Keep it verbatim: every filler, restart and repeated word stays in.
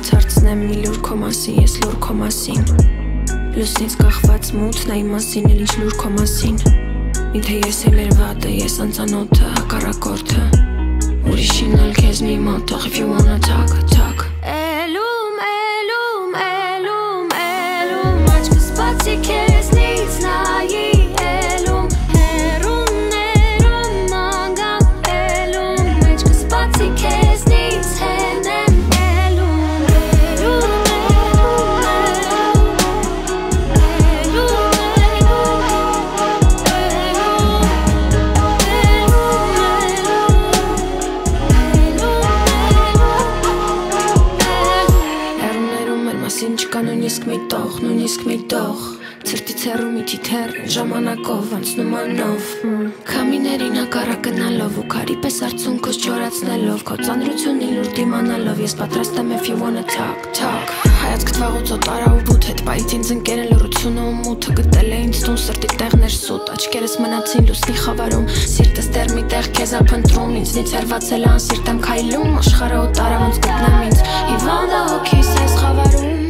հարցնեմ մի լուր քո մասին, ես լուր քո մասին Լուսնից կախված մութն այ մասին էլ ինչ լուր քո մասին Միթե ես էլ էր վատը, ես անծանոթը, հակառակորդը Ուրիշին էլ քեզ մի մոտ թող if you wanna talk, talk Էլում, էլում, էլում, էլում Աչքս բացի քեզնից նայի Էլում, հեռուն, ներում, մանգամ Էլում, աչքս բացի քեզնից հենեմ Էլում, էլում, Մասին չկա նույնիսկ մի տող, նույնիսկ մի տող Ցրտից հեռու մի թիթեռ, ժամանակով անցնում անով Քամիներին հակառակ գնալով ու քարի պես արցունքս չորացնելով Քո ծանրությունին լուր դիմանալով Ես պատրաստ եմ if you wanna talk, talk Հայացքդ վաղուց օտարա ու բութ հետ Պայից ինձ ընկերը լռությունը ու մութը Գտել է ինձ տուն սրտի տեղներ սուտ Աչքերս մնացին լուսնի խավարում Սիրտս դեռ մի տեղ քեզ ափնտրում Ինձնից հեռացել անսիրտ եմ քայլում Աշխարհը օտարա ոնց գտնեմ ինձ Հիվանդը հոգիս ես խավարում